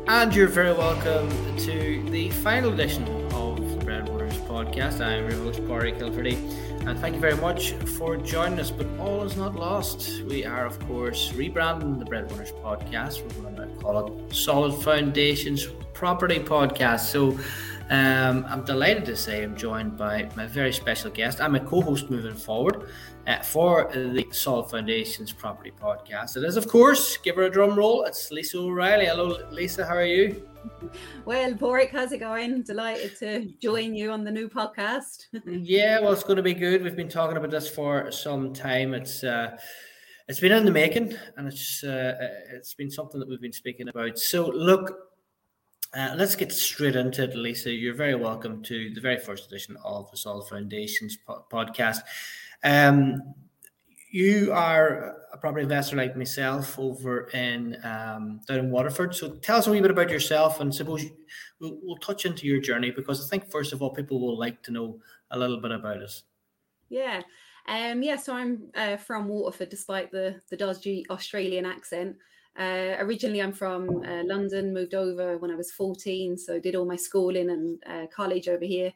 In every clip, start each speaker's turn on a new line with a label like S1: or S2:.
S1: And you're very welcome to the final edition of the Breadwinners podcast. I'm your host, Barry Kilferty, and thank you very much for joining us. But all is not lost. We are, of course, rebranding the Breadwinners podcast. We're going to call it Solid Foundations Property Podcast. So I'm delighted to say I'm joined by my very special guest. I'm a co-host moving forward for the Solid Foundations Property Podcast. It is, of course, give her a drum roll, it's Lisa O'Reilly. Hello, Lisa, how are you?
S2: Well, Boric, how's it going? Delighted to join you on the new podcast.
S1: Yeah, well, it's going to be good. We've been talking about this for some time. It's been in the making, and it's been something that we've been speaking about. So, look, let's get straight into it, Lisa. You're very welcome to the very first edition of the Solid Foundations podcast. You are a property investor like myself over in down in Waterford. So tell us a wee bit about yourself, and suppose we'll touch into your journey, because I think first of all people will like to know a little bit about us.
S2: Yeah. So I'm from Waterford, despite the dodgy Australian accent. Originally, I'm from London, moved over when I was 14, so did all my schooling and college over here.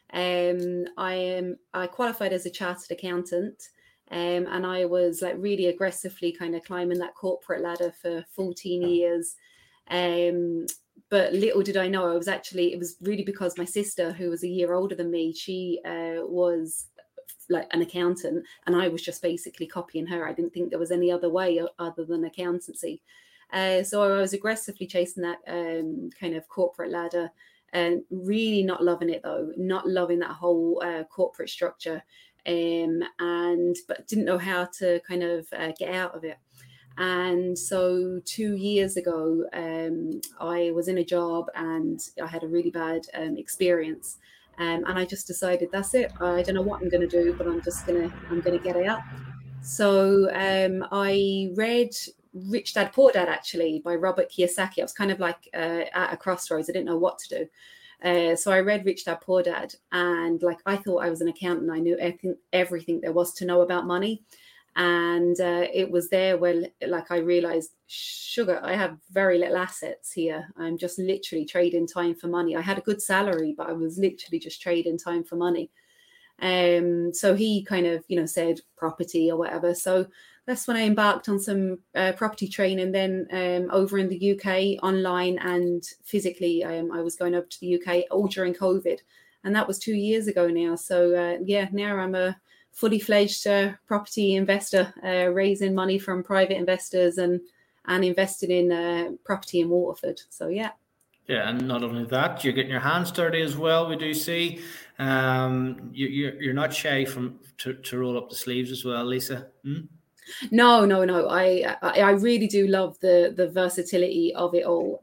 S2: I qualified as a chartered accountant, and I was like really aggressively kind of climbing that corporate ladder for 14 years. But little did I know, it was really because my sister, who was a year older than me, she was like an accountant, and I was just basically copying her. I didn't think there was any other way other than accountancy. So I was aggressively chasing that kind of corporate ladder, and really not loving it though, not loving that whole corporate structure, but didn't know how to kind of get out of it. And so 2 years ago, I was in a job and I had a really bad experience. And I just decided, that's it. I don't know what I'm going to do, but I'm going to get out. So I read Rich Dad Poor Dad, actually, by Robert Kiyosaki. I was kind of like at a crossroads. I didn't know what to do. So I read Rich Dad Poor Dad, and like I thought I was an accountant. I knew everything there was to know about money. And it was there where like I realized, sugar, I have very little assets here. I'm just literally trading time for money. I had a good salary, but I was literally just trading time for money. So he kind of, said property or whatever. So that's when I embarked on some property training. Then over in the UK, online and physically, I was going over to the UK all during COVID. And that was 2 years ago now. So now I'm a fully fledged property investor, raising money from private investors and investing in property in Waterford. So yeah.
S1: Yeah, and not only that, you're getting your hands dirty as well. We do see you're not shy to roll up the sleeves as well, Lisa.
S2: No. I really do love the versatility of it all.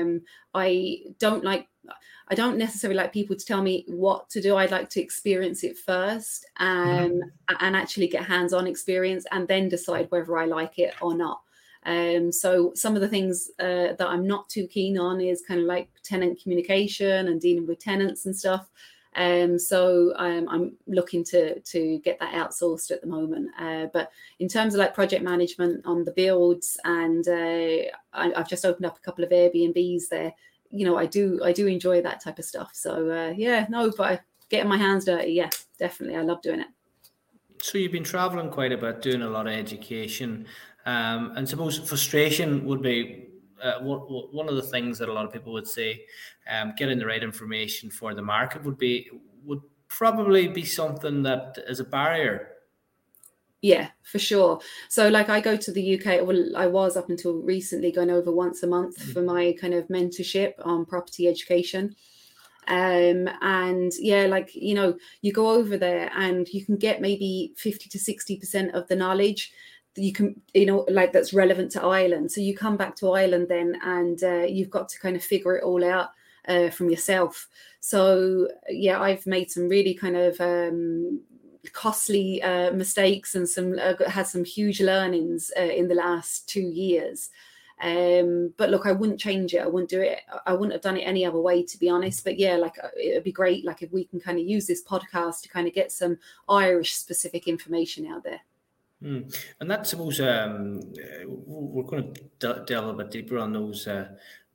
S2: I don't necessarily like people to tell me what to do. I'd like to experience it first and actually get hands-on experience and then decide whether I like it or not. So some of the things that I'm not too keen on is kind of like tenant communication and dealing with tenants and stuff. So I'm looking to get that outsourced at the moment. But in terms of like project management on the builds, and I've just opened up a couple of Airbnbs there. I do enjoy that type of stuff. So but getting my hands dirty, yeah, definitely. I love doing it.
S1: So you've been traveling quite a bit, doing a lot of education, and suppose frustration would be one of the things that a lot of people would say. Getting the right information for the market would probably be something that is a barrier.
S2: Yeah, for sure. So like I go to the UK, well, I was up until recently going over once a month for my kind of mentorship on property education. And yeah, like, you go over there and you can get maybe 50 to 60% of the knowledge that you can, like that's relevant to Ireland. So you come back to Ireland then and you've got to kind of figure it all out from yourself. So yeah, I've made some really kind of costly mistakes and had some huge learnings in the last 2 years. But look, I wouldn't change it. I wouldn't do it. I wouldn't have done it any other way, to be honest. But yeah, like it'd be great, like if we can kind of use this podcast to kind of get some Irish specific information out there.
S1: And that's suppose we're going to delve a bit deeper on those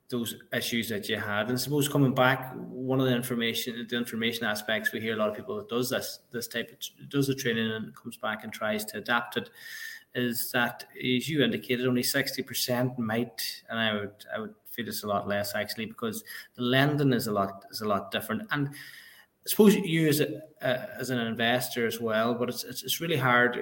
S1: those issues that you had. And I suppose coming back, one of the information aspects, we hear a lot of people that does this type of does the training and comes back and tries to adapt it, is that, as you indicated, only 60% might, and I would feel it's a lot less actually, because the lending is a lot different. And I suppose you as an investor as well, but it's really hard.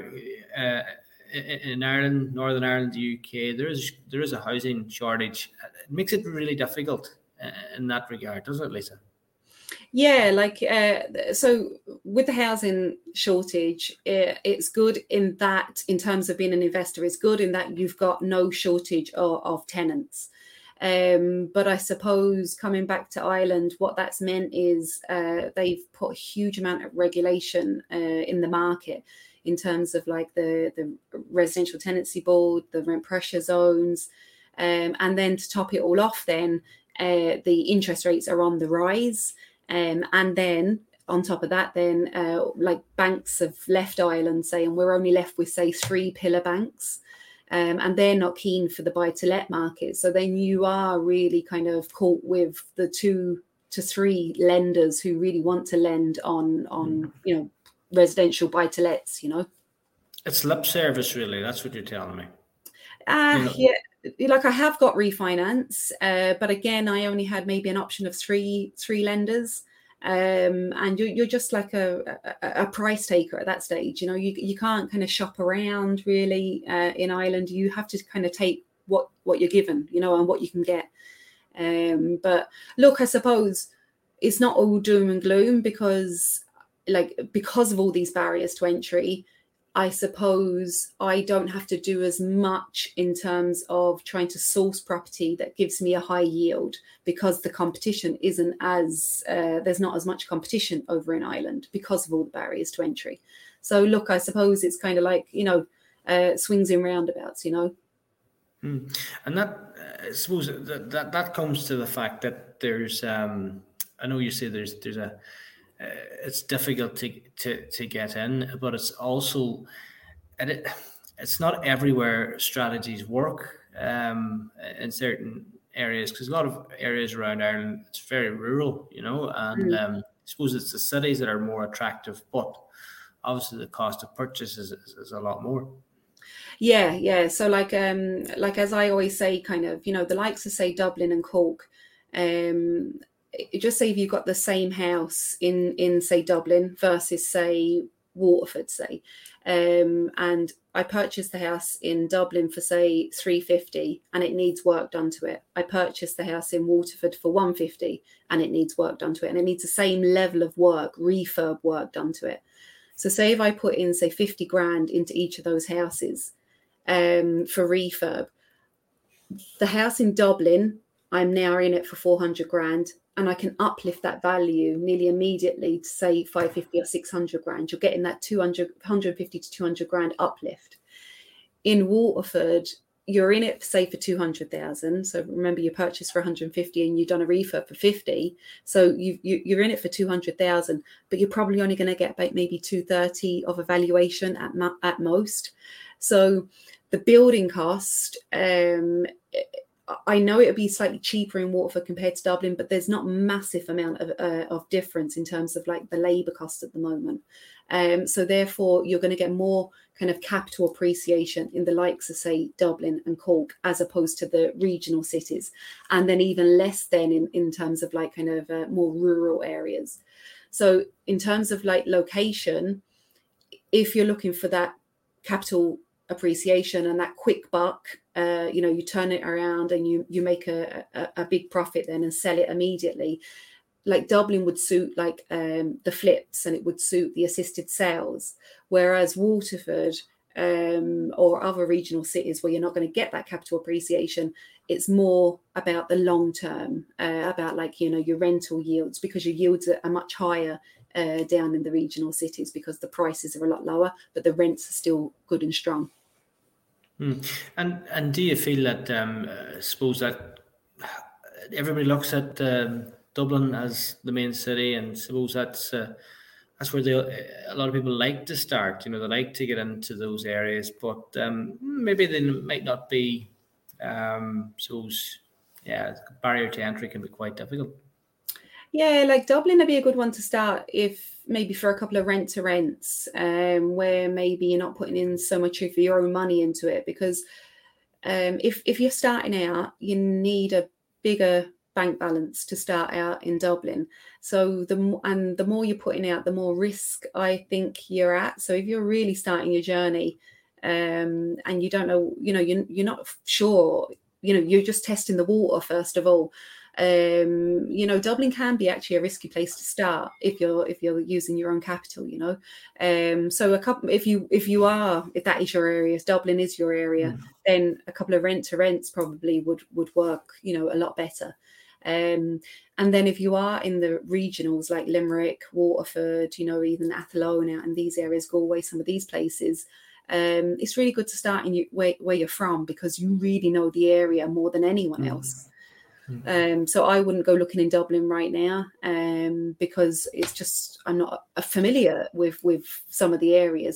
S1: In Ireland, Northern Ireland, the UK, there is a housing shortage. It makes it really difficult in that regard, doesn't it, Lisa?
S2: Yeah, so with the housing shortage, it's good in terms of being an investor, it's good in that you've got no shortage of tenants. But I suppose coming back to Ireland, what that's meant is they've put a huge amount of regulation in the market in terms of like the residential tenancy board, the rent pressure zones. And then to top it all off, then the interest rates are on the rise. And then on top of that, then like banks have left Ireland saying we're only left with, say, 3 pillar banks. And they're not keen for the buy-to-let market. So then you are really kind of caught with the 2 to 3 lenders who really want to lend on residential buy-to-lets,
S1: It's lip service, really. That's what you're telling me.
S2: Yeah. Like I have got refinance, but again, I only had maybe an option of three lenders. And you're just like a price taker at that stage. You can't kind of shop around really in Ireland. You have to kind of take what you're given, and what you can get. But look, I suppose it's not all doom and gloom because of all these barriers to entry. I suppose I don't have to do as much in terms of trying to source property that gives me a high yield because the competition isn't there's not as much competition over in Ireland because of all the barriers to entry. So look, I suppose it's kind of like, swings and roundabouts,
S1: And that, I suppose that comes to the fact that there's, I know you say there's it's difficult to get in, but it's also, it's not everywhere strategies work in certain areas, because a lot of areas around Ireland, it's very rural, and I suppose it's the cities that are more attractive, but obviously the cost of purchase is a lot more.
S2: Yeah. So like as I always say, kind of, the likes of, say, Dublin and Cork, just say if you've got the same house in say Dublin versus say Waterford, say, and I purchased the house in Dublin for say 350 and it needs work done to it. I purchased the house in Waterford for 150 and it needs work done to it, and it needs the same level of work, refurb work done to it. So say if I put in say 50 grand into each of those houses for refurb, the house in Dublin, I'm now in it for 400 grand. And I can uplift that value nearly immediately to say 550 or 600 grand. You're getting that 150 to 200 grand uplift. In Waterford, you're in it, say, for 200,000. So remember, you purchased for 150 and you've done a refurb for 50. So you're in it for 200,000, but you're probably only going to get about maybe 230 of a valuation at most. So the building cost, I know it would be slightly cheaper in Waterford compared to Dublin, but there's not a massive amount of difference in terms of like the labour cost at the moment. So therefore, you're going to get more kind of capital appreciation in the likes of, say, Dublin and Cork, as opposed to the regional cities, and then even less then in terms of like kind of more rural areas. So in terms of like location, if you're looking for that capital appreciation and that quick buck, you turn it around and you make a big profit then and sell it immediately. Like Dublin would suit like the flips, and it would suit the assisted sales, whereas Waterford or other regional cities where you're not going to get that capital appreciation, it's more about the long term, about like your rental yields, because your yields are much higher down in the regional cities because the prices are a lot lower, but the rents are still good and strong.
S1: And do you feel that I suppose that everybody looks at Dublin as the main city, and suppose that's where a lot of people like to start. They like to get into those areas, but maybe they might not be suppose Yeah, barrier to entry can be quite difficult.
S2: Yeah, like Dublin would be a good one to start if maybe for a couple of rent to rents, where maybe you're not putting in so much of your own money into it, because if you're starting out, you need a bigger bank balance to start out in Dublin. So the more you're putting out, the more risk I think you're at. So if you're really starting your journey, and you don't know, you're not sure, you're just testing the water first of all. Dublin can be actually a risky place to start if you're using your own capital. So if that is your area, if Dublin is your area, then a couple of rent to rents probably would work, a lot better. And then if you are in the regionals like Limerick, Waterford, even Athlone out in these areas, Galway, some of these places, it's really good to start in where you're from, because you really know the area more than anyone else. So I wouldn't go looking in Dublin right now, because it's just, I'm not familiar with some of the areas,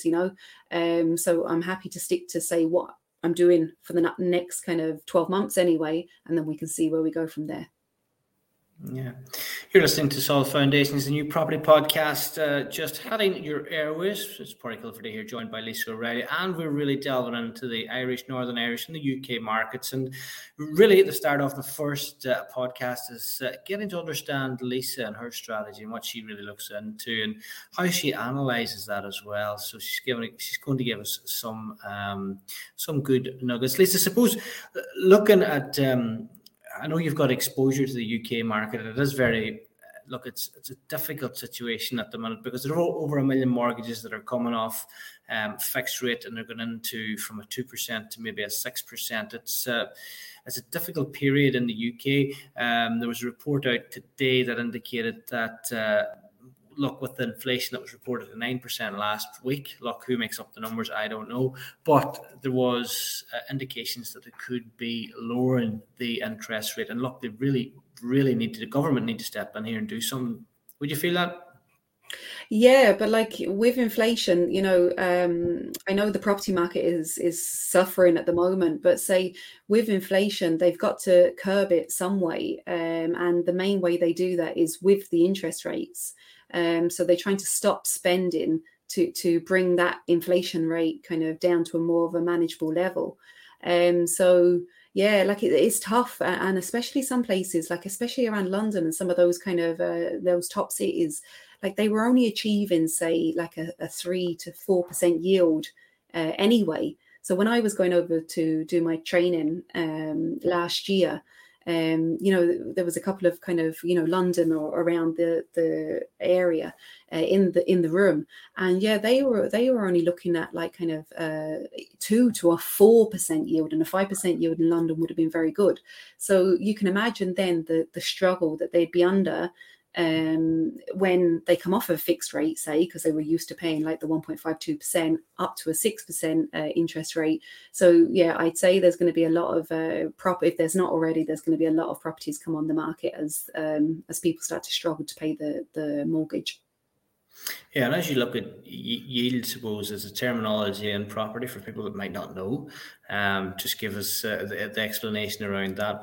S2: so I'm happy to stick to say what I'm doing for the next kind of 12 months anyway, and then we can see where we go from there.
S1: Yeah, you're listening to Solid Foundations, the new property podcast, just heading your airways. It's Pádraig Kilferty here, joined by Lisa O'Reilly, and we're really delving into the Irish, Northern Irish, and the UK markets. And really, at the start of the first podcast is getting to understand Lisa and her strategy and what she really looks into and how she analyses that as well. So she's going to give us some good nuggets. Lisa, suppose looking at I know you've got exposure to the UK market. It is it's a difficult situation at the minute, because there are over 1 million mortgages that are coming off fixed rate, and they're going into from a 2% to maybe a 6%. It's a difficult period in the UK. There was a report out today that indicated that with the inflation that was reported at 9% last week, who makes up the numbers, I don't know. But there was indications that it could be lowering the interest rate. And they really, really the government need to step in here and do something. Would you feel that?
S2: Yeah, but like with inflation, I know the property market is suffering at the moment, but say with inflation, they've got to curb it some way. And the main way they do that is with the interest rates. So they're trying to stop spending to bring that inflation rate kind of down to a more of a manageable level. So yeah, like it's tough, and especially some places, like especially around London and some of those kind of those top cities, like they were only achieving say like a 3 to 4% yield anyway. So when I was going over to do my training last year, there was a couple of kind of London or around the area in the room, and yeah, they were only looking at like kind of 2 to a 4% yield, and a 5% yield in London would have been very good. So you can imagine then the struggle that they'd be under when they come off a fixed rate, say, because they were used to paying like the 1.52% up to a 6% interest rate. So yeah, I'd say there's going to be a lot of if there's not already, there's going to be a lot of properties come on the market as people start to struggle to pay the mortgage.
S1: Yeah, and as you look at yield, suppose as a terminology in property for people that might not know, just give us the explanation around that.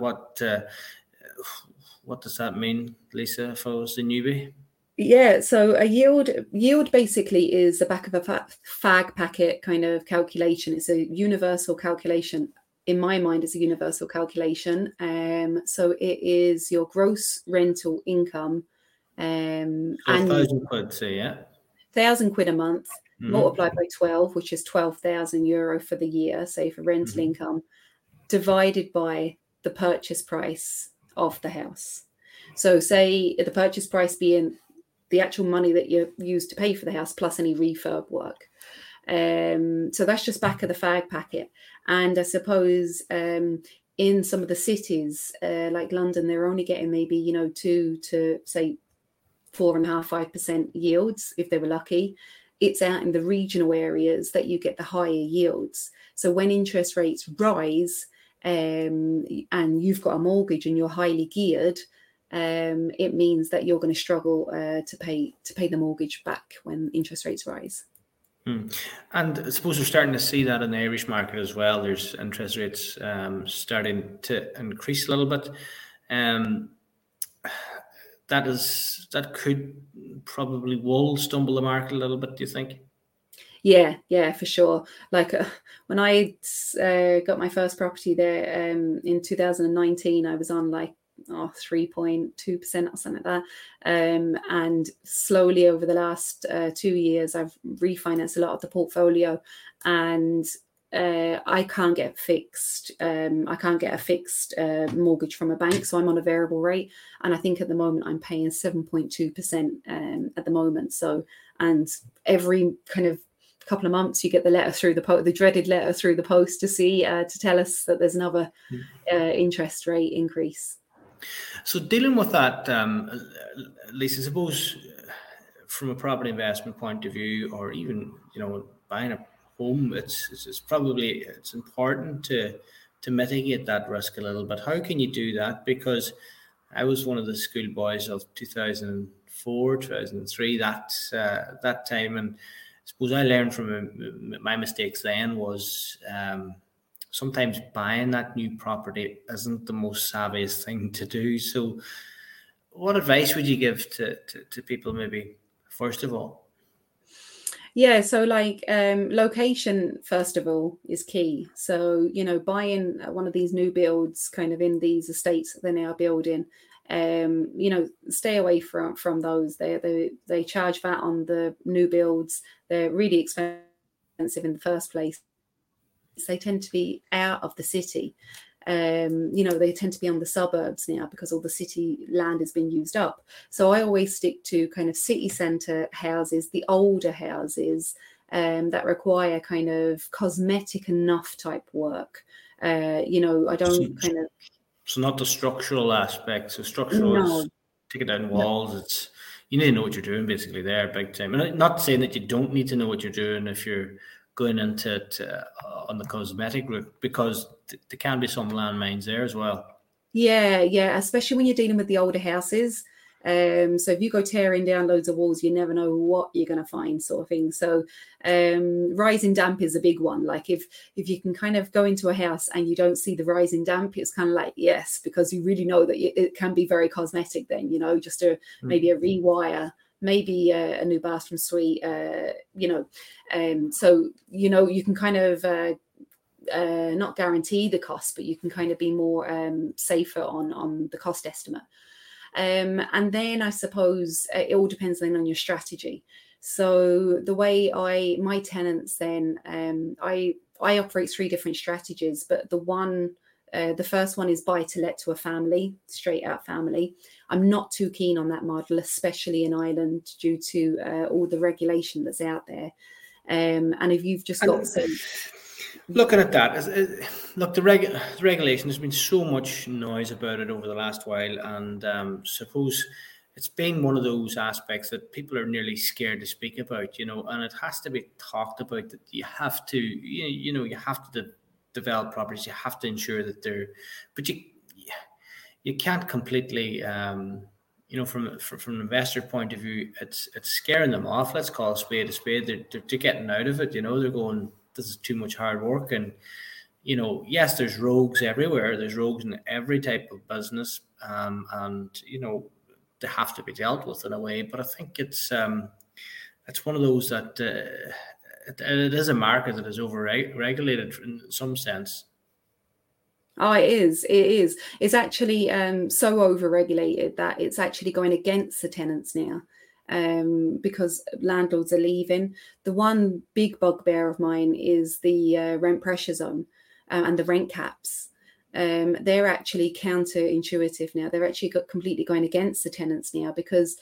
S1: What does that mean, Lisa, if I was the newbie?
S2: Yeah, so a yield basically is the back of a fag packet kind of calculation. It's a universal calculation. In my mind, it's a universal calculation. So it is your gross rental income. So
S1: 1,000 quid, say, yeah.
S2: 1,000 quid a month, multiplied by 12, which is 12,000 euro for the year, say for rental income, divided by the purchase price of the house. So say the purchase price being the actual money that you use to pay for the house plus any refurb work. So that's just back of the fag packet. And I suppose in some of the cities like London, they're only getting maybe 2 to say 4.5-5% yields if they were lucky. It's out in the regional areas that you get the higher yields. So when interest rates rise, and you've got a mortgage and you're highly geared, it means that you're going to struggle to pay the mortgage back when interest rates rise.
S1: And I suppose we're starting to see that in the Irish market as well. There's interest rates starting to increase a little bit. Um, that could probably will stumble the market a little bit, do you think?
S2: Yeah, for sure. Like when I got my first property there in 2019, I was on like 3.2% or something like that. And slowly over the last 2 years, I've refinanced a lot of the portfolio, and I can't get fixed. I can't get a fixed mortgage from a bank, so I'm on a variable rate, and I think at the moment I'm paying 7.2% at the moment. So, and every kind of couple of months you get the letter through the dreaded letter through the post to see to tell us that there's another interest rate increase.
S1: So dealing with that, Lisa, I suppose from a property investment point of view, or even buying a home, it's probably important to mitigate that risk a little bit. How can you do that? Because I was one of the schoolboys of 2004, 2003, that time, and I suppose I learned from my mistakes then was sometimes buying that new property isn't the most savviest thing to do. So what advice would you give to people, maybe, first of all?
S2: Yeah, so like location, first of all, is key. So, buying one of these new builds kind of in these estates that they're now building, stay away from those. They charge VAT on the new builds. They're really expensive in the first place. They tend to be out of the city. They tend to be on the suburbs now because all the city land has been used up. So I always stick to kind of city centre houses, the older houses that require kind of cosmetic enough type work. I don't kind of...
S1: So not the structural aspects. So structural is taking down walls. It's you need to know what you're doing basically there, big time. And I'm not saying that you don't need to know what you're doing if you're going into on the cosmetic route, because there can be some landmines there as well.
S2: Yeah, especially when you're dealing with the older houses. So if you go tearing down loads of walls, you never know what you're going to find, sort of thing. So rising damp is a big one. Like if you can kind of go into a house and you don't see the rising damp, it's kind of like, yes, because you really know that it can be very cosmetic then, just maybe a rewire, maybe a new bathroom suite, so, you can kind of not guarantee the cost, but you can kind of be more safer on the cost estimate. And then I suppose it all depends then on your strategy. So the way my tenants then, I operate 3 different strategies, but the first one is buy to let to a family, straight out family. I'm not too keen on that model, especially in Ireland, due to all the regulation that's out there. And if you've just got some...
S1: Looking at that, look, the regulation, there's been so much noise about it over the last while, and suppose it's been one of those aspects that people are nearly scared to speak about, and it has to be talked about, that you have to, you have to develop properties, you have to ensure that but you can't completely, from an investor point of view, it's scaring them off. Let's call a spade a spade. They're getting out of it, they're going, this is too much hard work. And, yes, there's rogues everywhere. There's rogues in every type of business. And, they have to be dealt with in a way. But I think it's one of those that it is a market that is over-regulated in some sense.
S2: Oh, it is. It's actually so over-regulated that it's actually going against the tenants now. Because landlords are leaving. The one big bugbear of mine is the rent pressure zone and the rent caps. They're actually counterintuitive now. They're actually completely going against the tenants now, because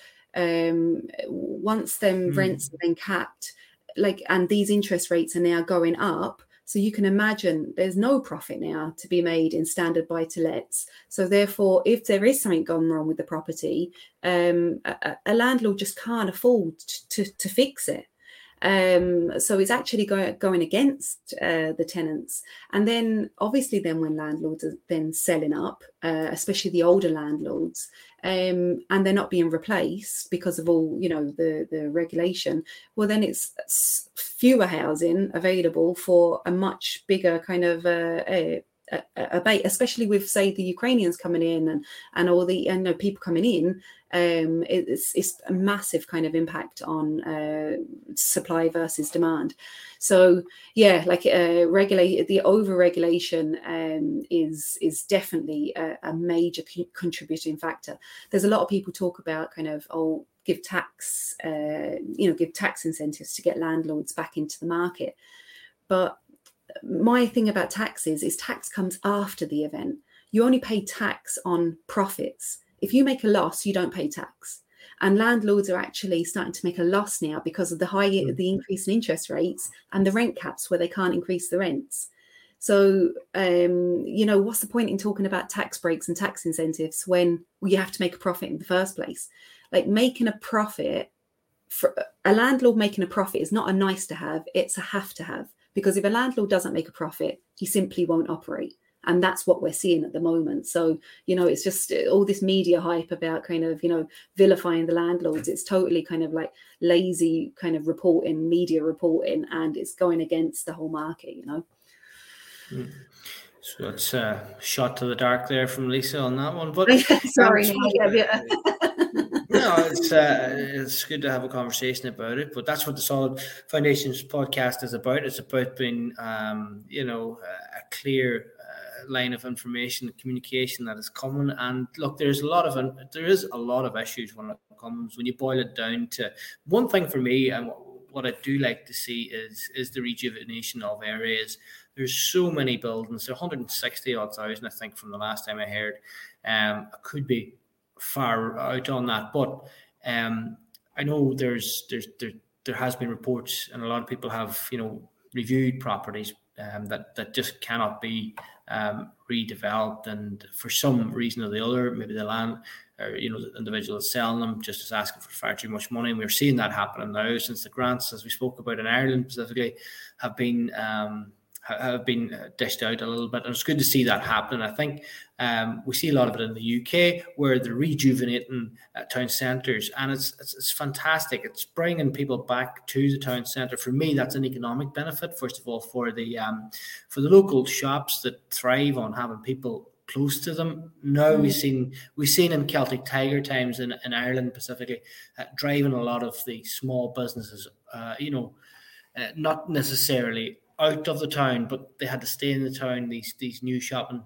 S2: once them rents are then capped, and these interest rates are now going up. So you can imagine there's no profit now to be made in standard buy-to-lets. So therefore, if there is something gone wrong with the property, a landlord just can't afford to fix it. So it's actually going against the tenants. And then obviously then when landlords are then selling up, especially the older landlords, and they're not being replaced because of all, the regulation, well, then it's fewer housing available for a much bigger kind of abate, especially with, say, the Ukrainians coming in and all the people coming in. It's a massive kind of impact on supply versus demand. So yeah, like the over-regulation is definitely a major contributing factor. There's a lot of people talk about kind of give tax incentives to get landlords back into the market, but my thing about taxes is tax comes after the event. You only pay tax on profits. If you make a loss, you don't pay tax. And landlords are actually starting to make a loss now because of the increase in interest rates and the rent caps where they can't increase the rents. So, what's the point in talking about tax breaks and tax incentives when you have to make a profit in the first place? Like, making a profit, for a landlord making a profit is not a nice to have, it's a have to have. Because if a landlord doesn't make a profit, he simply won't operate. And that's what we're seeing at the moment. So, it's just all this media hype about kind of, vilifying the landlords. It's totally kind of like lazy kind of media reporting, and it's going against the whole market,
S1: So it's a shot to the dark there from Lisa on that one. But
S2: sorry,
S1: no, it's good to have a conversation about it. But that's what the Solid Foundations podcast is about. It's about being, a clear line of information, communication that is coming. And look, there is a lot of issues when you boil it down to one thing for me. And what I do like to see is the rejuvenation of areas. There's so many buildings. There are 160,000, I think, from the last time I heard. I could be far out on that, but I know there has been reports, and a lot of people have reviewed properties that just cannot be redeveloped, and for some reason or the other, maybe the land or the individual that's selling them just is asking for far too much money. And we're seeing that happening now since the grants, as we spoke about in Ireland specifically, have been dished out a little bit, and it's good to see that happening. I think we see a lot of it in the UK, where they're rejuvenating town centres, and it's fantastic. It's bringing people back to the town centre. For me, that's an economic benefit, first of all, for the local shops that thrive on having people close to them. Now we've seen in Celtic Tiger times in Ireland specifically, driving a lot of the small businesses, not necessarily out of the town, but they had to stay in the town. These new shopping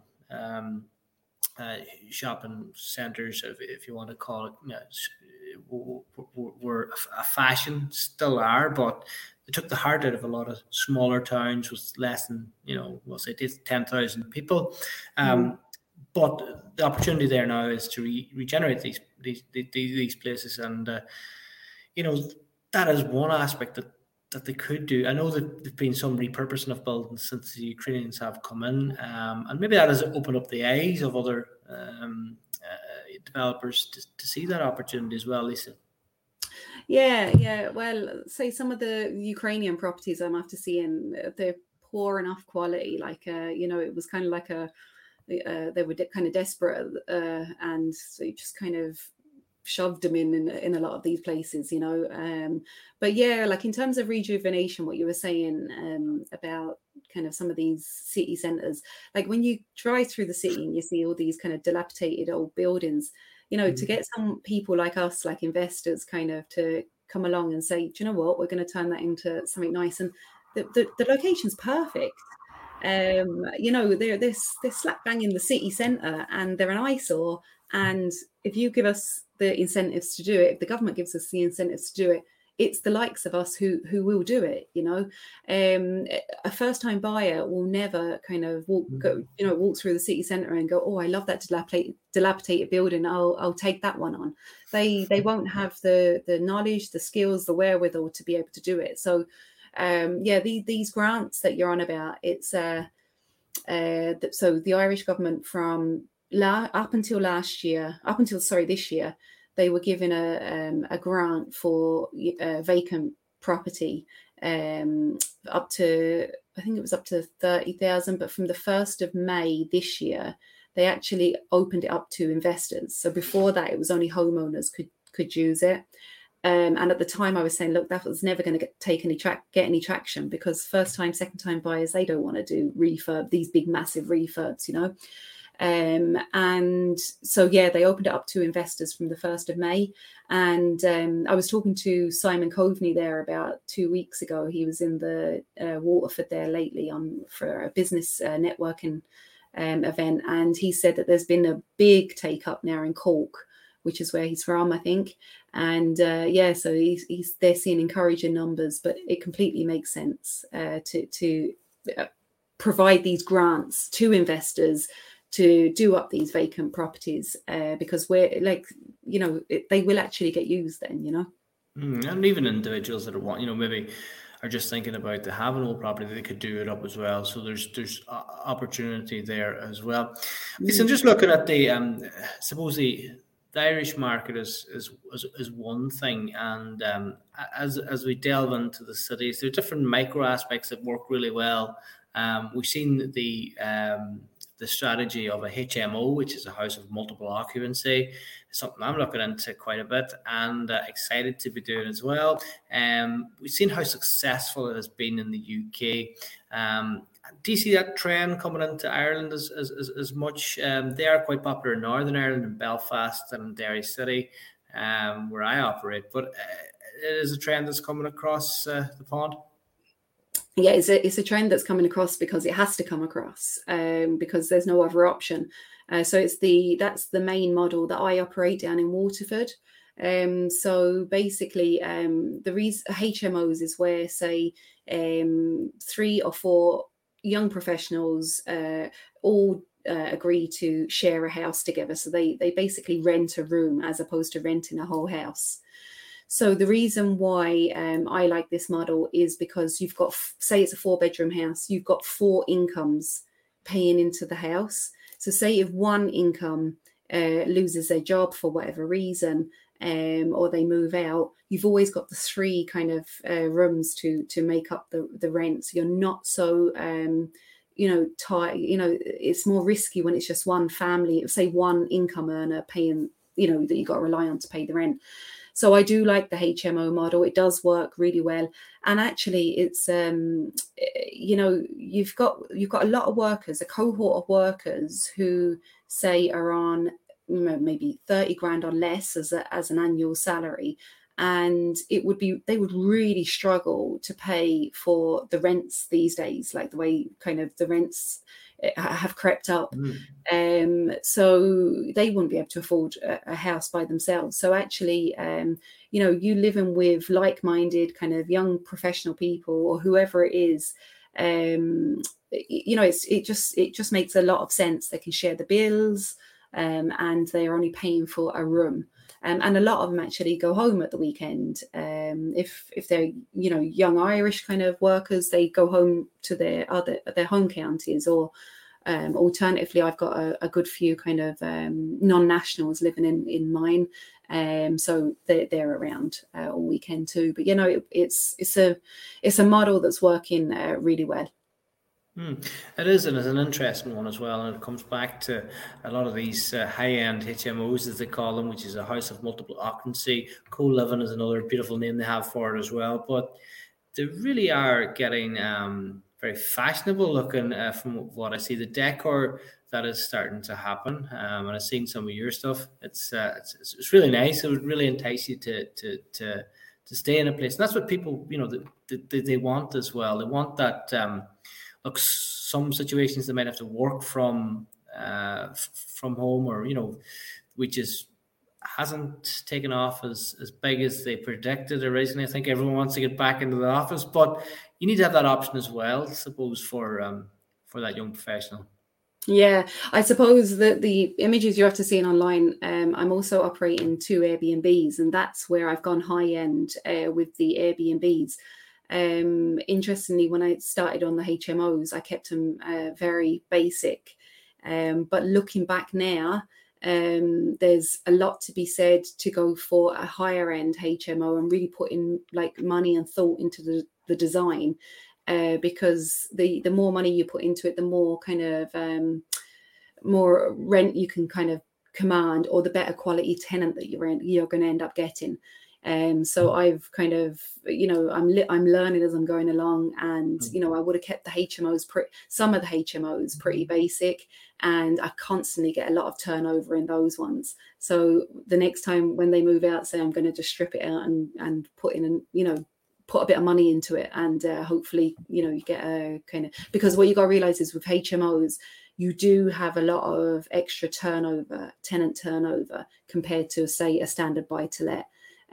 S1: centres, if you want to call it, were a fashion, still are, but they took the heart out of a lot of smaller towns with less than, we'll say 10,000 people. But the opportunity there now is to regenerate these places, and that is one aspect that they could do. I know that there's been some repurposing of buildings since the Ukrainians have come in, and maybe that has opened up the eyes of other developers to see that opportunity as well, Lisa.
S2: Yeah. Well, say some of the Ukrainian properties I'm after seeing, they're poor enough quality. Like, it was kind of like they were kind of desperate, and so you just kind of shoved them in a lot of these places, but yeah, like in terms of rejuvenation, what you were saying about kind of some of these city centres, like when you drive through the city and you see all these kind of dilapidated old buildings, to get some people like us, like investors, kind of to come along and say, do you know what, we're going to turn that into something nice, and the location's perfect. They're slap bang in the city centre, and they're an eyesore. And if you give us the incentives to do it, if the government gives us the incentives to do it, it's the likes of us who will do it. A first-time buyer will never kind of walk through the city centre and go, oh, I love that dilapidated building, I'll take that one on. They won't have the knowledge, the skills, the wherewithal to be able to do it. So these grants that you're on about, it's so the Irish government from up until this year, they were given a grant for vacant property, up to, I think it was up to 30,000. But from the 1st of May this year, they actually opened it up to investors. So before that, it was only homeowners could use it. And at the time I was saying, look, that was never going to get any traction, because first time, second time buyers, they don't want to do these big, massive refurbs, you know. And so, yeah, they opened it up to investors from the 1st of May. And I was talking to Simon Coveney there about 2 weeks ago. He was in the Waterford there lately for a business networking event. And he said that there's been a big take up now in Cork, which is where he's from, I think. And so they're seeing encouraging numbers, but it completely makes sense to provide these grants to investors to do up these vacant properties, because we're like, you know, they will actually get used then, you know.
S1: And even individuals that are, you know, maybe are just thinking about they have an old property, they could do it up as well. So there's opportunity there as well. So I'm just looking at the suppose the Irish market is one thing, and as we delve into the cities, there are different micro aspects that work really well. We've seen the strategy of a HMO, which is a house of multiple occupancy, something I'm looking into quite a bit and excited to be doing as well. We've seen how successful it has been in the UK. Do you see that trend coming into Ireland as much? They are quite popular in Northern Ireland, in Belfast and in Derry City, where I operate. But it is a trend that's coming across the pond.
S2: Yeah, it's a trend that's coming across because it has to come across, because there's no other option. So that's the main model that I operate down in Waterford. So basically, the reason HMOs is where, say, 3 or 4 young professionals all agree to share a house together. So they basically rent a room as opposed to renting a whole house. So the reason why I like this model is because you've got, say it's a 4-bedroom house, you've got 4 incomes paying into the house. So say if one income loses their job for whatever reason, or they move out, you've always got the 3 kind of rooms to make up the rent. So you're not so it's more risky when it's just one family, say one income earner paying, that you've got to rely on to pay the rent. So I do like the HMO model. It does work really well. And actually it's, you've got a lot of workers, a cohort of workers who say are on maybe 30 grand or less as an annual salary. And they would really struggle to pay for the rents these days, like the way kind of the rents have crept up. So they wouldn't be able to afford a house by themselves. So actually, you living with like-minded kind of young professional people or whoever it is, it just makes a lot of sense. They can share the bills, and they're only paying for a room. And a lot of them actually go home at the weekend. If they're young Irish kind of workers, they go home to their home counties, or alternatively, I've got a good few kind of non-nationals living in mine, so they're around all weekend too. But it's a model that's working really well.
S1: It is, and it's an interesting one as well, and it comes back to a lot of these high-end HMOs, as they call them, which is a house of multiple occupancy. Co-living is another beautiful name they have for it as well, but they really are getting very fashionable looking from what I see. The decor that is starting to happen, and I've seen some of your stuff. It's really nice. It would really entice you to stay in a place, and that's what people they want as well. They want that. Look, some situations they might have to work from home, or which hasn't taken off as big as they predicted originally. I think everyone wants to get back into the office, but you need to have that option as well, I suppose, for that young professional.
S2: Yeah, I suppose that the images you're after seeing online, I'm also operating 2 Airbnbs, and that's where I've gone high end with the Airbnbs. Interestingly, when I started on the HMOs, I kept them very basic. But looking back now, there's a lot to be said to go for a higher end HMO and really put in like money and thought into the design, because the more money you put into it, the more kind of more rent you can kind of command, or the better quality tenant that you're going to end up getting. So I've kind of, I'm learning as I'm going along, and, I would have kept the HMOs, some of the HMOs pretty basic, and I constantly get a lot of turnover in those ones. So the next time when they move out, say I'm going to just strip it out and put in, put a bit of money into it, and hopefully, you get a kind of, because what you got to realize is with HMOs, you do have a lot of extra tenant turnover compared to, say, a standard buy-to-let.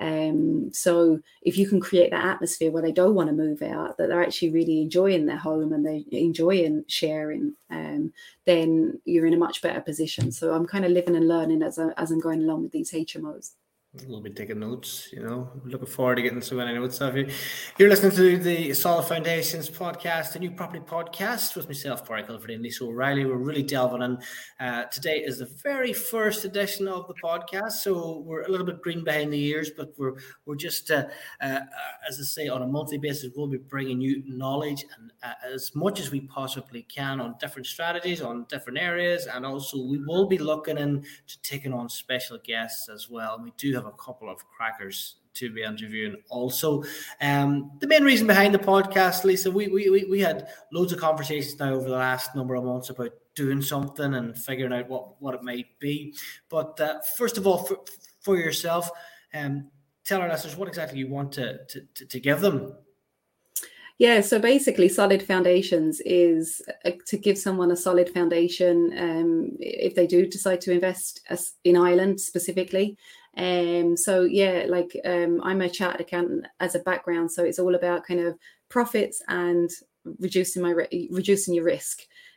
S2: So if you can create that atmosphere where they don't want to move out, that they're actually really enjoying their home and they're enjoying sharing, then you're in a much better position. So I'm kind of living and learning as I'm going along with these HMOs.
S1: We'll be taking notes, looking forward to getting so many notes of you. You're listening to the Solid Foundations podcast, a new property podcast with myself, Pádraig Kilferty, and Lisa O'Reilly. We're really delving in. Today is the very first edition of the podcast, so we're a little bit green behind the ears, but we're just, as I say, on a monthly basis, we'll be bringing you knowledge and as much as we possibly can on different strategies, on different areas, and also we will be looking into taking on special guests as well. We do have a couple of crackers to be interviewing also. The main reason behind the podcast, Lisa, we had loads of conversations now over the last number of months about doing something and figuring out what it might be. But first of all, for yourself, tell our listeners what exactly you want to give them.
S2: Yeah, so basically Solid Foundations is to give someone a solid foundation if they do decide to invest in Ireland specifically. So yeah, like I'm a chartered accountant as a background, so it's all about kind of profits and reducing your risk.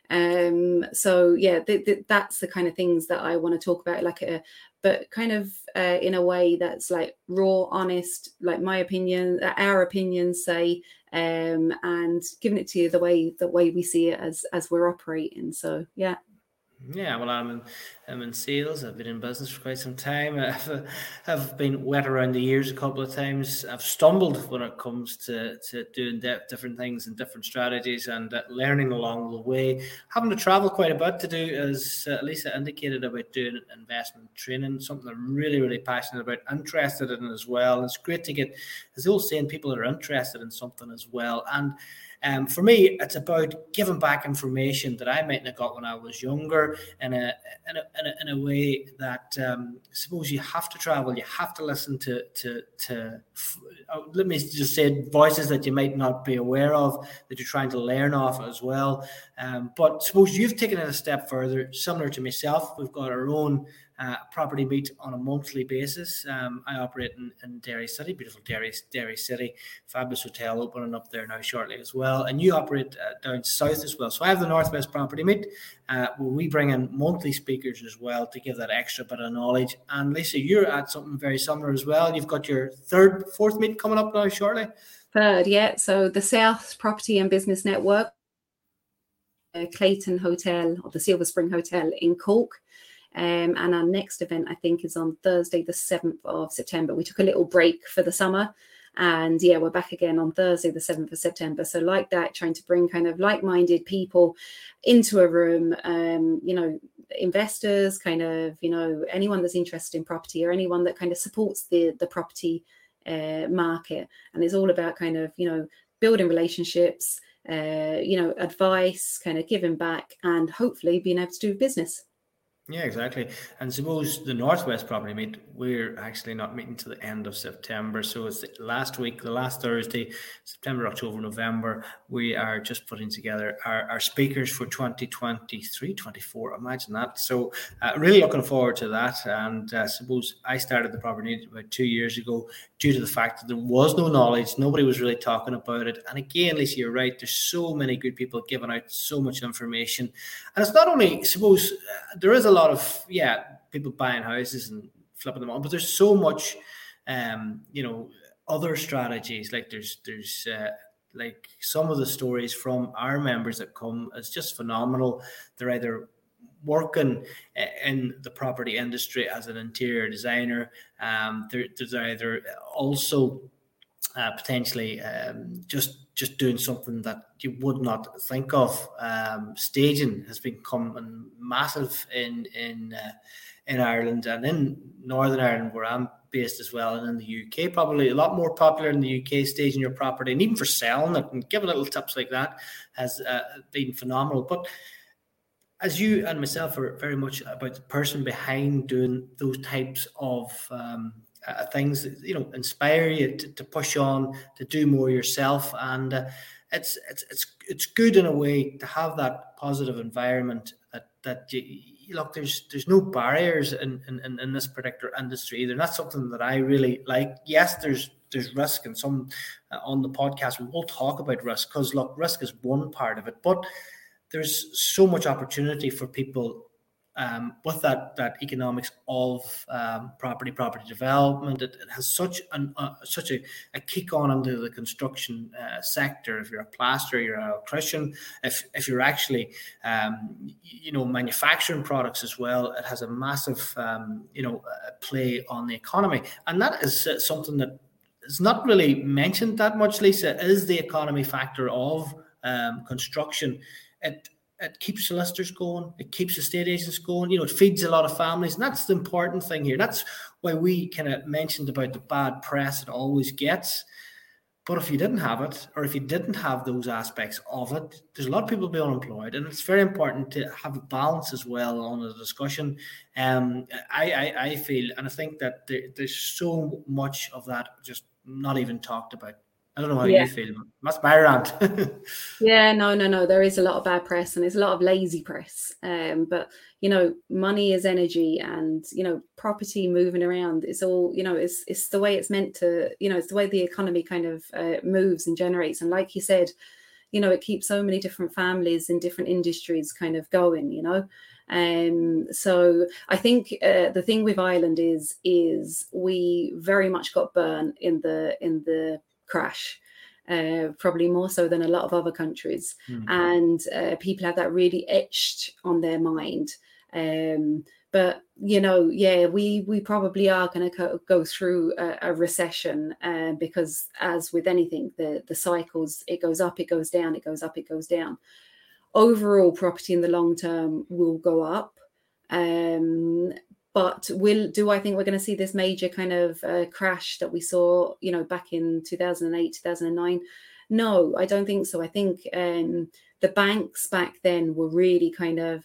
S2: So yeah, that's the kind of things that I want to talk about, but kind of in a way that's like raw, honest, like my opinion, our opinions, say, and giving it to you the way we see it as we're operating. So yeah.
S1: Yeah, well, I'm in sales. I've been in business for quite some time. I've been wet around the ears a couple of times. I've stumbled when it comes to doing different things and different strategies, and learning along the way. Having to travel quite a bit to do, as Lisa indicated, about doing investment training, something I'm really, really passionate about, interested in as well. And it's great to get, as the old saying, people that are interested in something as well. And for me, it's about giving back information that I mightn't have got when I was younger, in a way that suppose you have to travel, you have to listen to let me just say, voices that you might not be aware of, that you're trying to learn off as well. But suppose you've taken it a step further, similar to myself. We've got our own property meet on a monthly basis. I operate in Derry City, beautiful Derry City, fabulous hotel opening up there now shortly as well. And you operate down south as well. So I have the Northwest Property Meet, where we bring in monthly speakers as well to give that extra bit of knowledge. And Lisa, you're at something very similar as well. You've got your fourth meet coming up now shortly.
S2: Third, yeah. So the South Property and Business Network, Clayton Hotel, or the Silver Spring Hotel in Cork. And our next event, I think, is on Thursday, the 7th of September. We took a little break for the summer, and yeah, we're back again on Thursday, the 7th of September. So like that, trying to bring kind of like-minded people into a room, investors, kind of, anyone that's interested in property, or anyone that kind of supports the property market. And it's all about kind of, building relationships, advice, kind of giving back, and hopefully being able to do business.
S1: Yeah, exactly. And suppose the Northwest Property Meet, we're actually not meeting till the end of September. So it's the last week, the last Thursday, September, October, November. We are just putting together our speakers for 2023, 24. Imagine that. So really looking forward to that. And suppose I started the Property Meet about 2 years ago due to the fact that there was no knowledge. Nobody was really talking about it. And again, Lisa, you're right. There's so many good people giving out so much information. And it's not only, suppose, there is a lot of people buying houses and flipping them on, but there's so much other strategies. Like there's like some of the stories from our members that come is just phenomenal. They're either working in the property industry as an interior designer. There's either also potentially just doing something that you would not think of. Staging has become massive in Ireland and in Northern Ireland, where I'm based as well, and in the UK, probably a lot more popular in the UK, staging your property, and even for selling it and giving little tips like that has been phenomenal. But as you and myself are very much about the person behind doing those types of things, inspire you to push on, to do more yourself, and it's good in a way to have that positive environment that you look. There's no barriers in this particular industry either. And that's something that I really like. Yes, there's risk, and some on the podcast we will talk about risk, because look, risk is one part of it, but there's so much opportunity for people with that economics of property development. It has such a kick on into the construction sector. If you're a plasterer, you're an electrician, if you're actually manufacturing products as well, it has a massive play on the economy. And that is something that is not really mentioned that much, Lisa, is the economy factor of construction. It keeps solicitors going. It keeps estate agents going. It feeds a lot of families. And that's the important thing here. That's why we kind of mentioned about the bad press it always gets. But if you didn't have it, or if you didn't have those aspects of it, there's a lot of people be unemployed. And it's very important to have a balance as well on the discussion. I feel, and I think that there's so much of that just not even talked about. I don't know how you feel. That's my rant.
S2: Yeah, no. There is a lot of bad press, and there's a lot of lazy press. But money is energy, and property moving around. It's all it's the way it's meant to. It's the way the economy kind of moves and generates. And like you said, it keeps so many different families in different industries kind of going. So I think the thing with Ireland is we very much got burnt in the crash, probably more so than a lot of other countries. And people have that really etched on their mind. But we probably are going to go through a recession, because as with anything, the cycles, it goes up, it goes down, it goes up, it goes down. Overall, property in the long term will go up. But do I think we're going to see this major kind of crash that we saw, back in 2008, 2009? No, I don't think so. I think the banks back then were really kind of,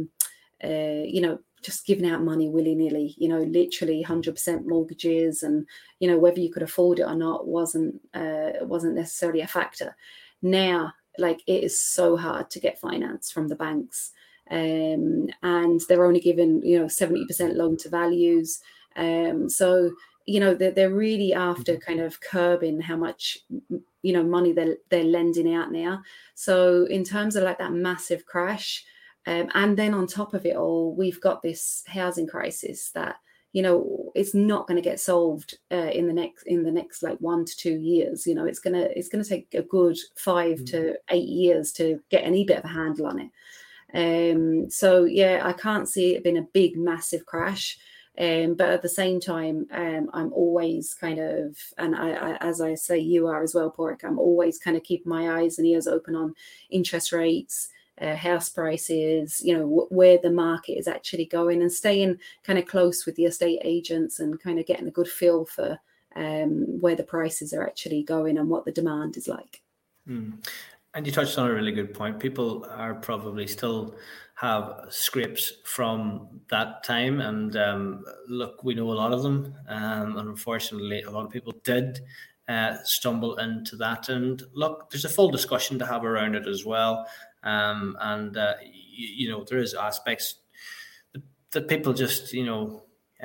S2: just giving out money willy-nilly, literally 100% mortgages, and, whether you could afford it or not wasn't necessarily a factor. Now, like, it is so hard to get finance from the banks. And they're only given 70% loan to values, so they're really after kind of curbing how much money they're lending out now. So in terms of like that massive crash, and then on top of it all, we've got this housing crisis that it's not going to get solved in the next like 1 to 2 years. It's gonna take a good 5 to 8 years to get any bit of a handle on it. So I can't see it being a big, massive crash. But at the same time, I'm always kind of, and I, as I say, you are as well, Porrick, I'm always kind of keeping my eyes and ears open on interest rates, house prices, where the market is actually going, and staying kind of close with the estate agents and kind of getting a good feel for where the prices are actually going and what the demand is like.
S1: And you touched on a really good point. People are probably still have scrapes from that time. And look, we know a lot of them. And unfortunately, a lot of people did stumble into that. And look, there's a full discussion to have around it as well. There is aspects that people just, didn't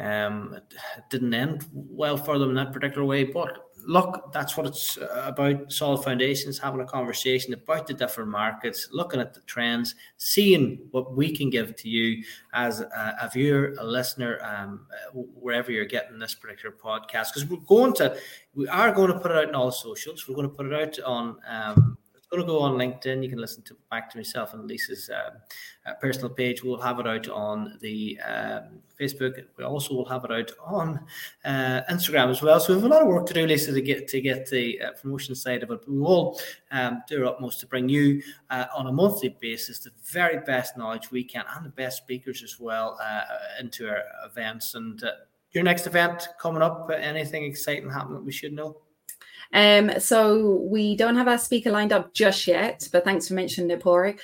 S1: end well for them in that particular way. But look, that's what it's about. Solid foundations, having a conversation about the different markets, looking at the trends, seeing what we can give to you as a viewer, a listener, wherever you're getting this particular podcast. Because we are going to put it out in all socials. We're going to put it out on going to go on LinkedIn. You can listen back to myself and Lisa's personal page. We'll have it out on the Facebook. We also will have it out on Instagram as well. So we have a lot of work to do, Lisa, to get the promotion side of it. We will do our utmost to bring you on a monthly basis the very best knowledge we can, and the best speakers as well, into our events. And your next event coming up, anything exciting happening that we should know?
S2: So we don't have our speaker lined up just yet, but thanks for mentioning it, Pori.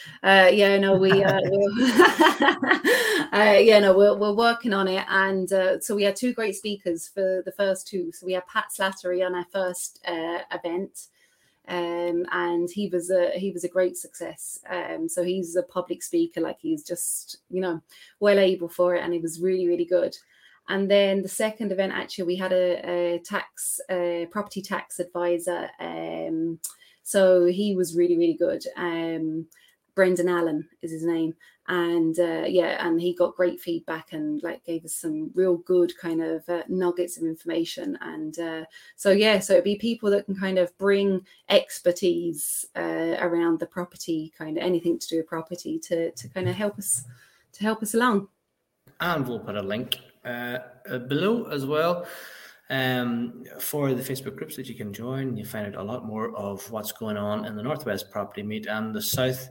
S2: We're working on it, and so we had two great speakers for the first two. So we had Pat Slattery on our first event, and he was a great success. So he's a public speaker, like he's just well able for it, and he was really, really good. And then the second event, actually, we had a property tax advisor. So he was really, really good. Brendan Allen is his name. And and he got great feedback and gave us some real good kind of nuggets of information. And so it'd be people that can kind of bring expertise around the property, kind of anything to do with property to kind of help us along. And
S1: we'll put a link below as well for the Facebook groups that you can join. You find out a lot more of what's going on in the Northwest Property Meet and the South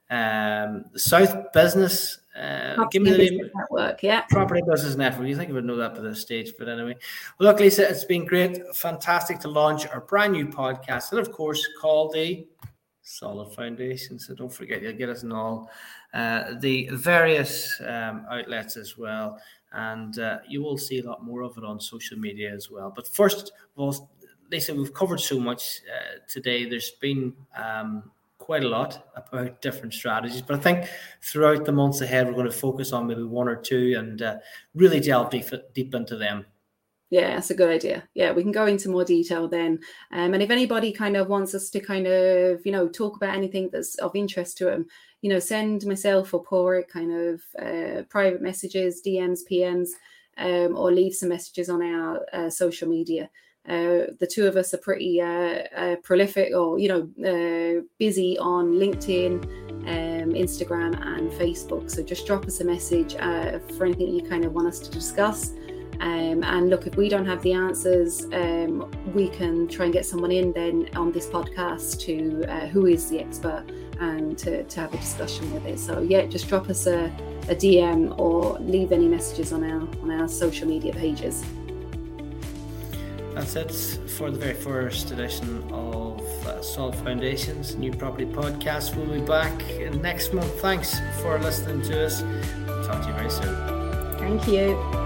S1: Business
S2: give me the name. Network, yeah.
S1: Property Business Network. You think I would know that by this stage, but anyway. Well, look, Lisa, it's been great, fantastic to launch our brand new podcast, and of course called the Solid Foundation. So don't forget, you'll get us in all the various outlets as well. And you will see a lot more of it on social media as well. But first of all, Lisa, we've covered so much today. There's been quite a lot about different strategies. But I think throughout the months ahead, we're going to focus on maybe one or two and really delve deep into them.
S2: Yeah, that's a good idea. Yeah, we can go into more detail then. And if anybody kind of wants us to kind of, talk about anything that's of interest to them, send myself or Pori kind of private messages, DMs, PMs, or leave some messages on our social media. The two of us are pretty prolific or, busy on LinkedIn, Instagram and Facebook. So just drop us a message for anything you kind of want us to discuss. And look, if we don't have the answers, we can try and get someone in then on this podcast to who is the expert and to have a discussion with it. So yeah, just drop us a DM or leave any messages on our social media pages.
S1: That's it for the very first edition of Solid Foundations New Property Podcast. We'll be back next month. Thanks for listening to us. Talk to you very soon.
S2: Thank you.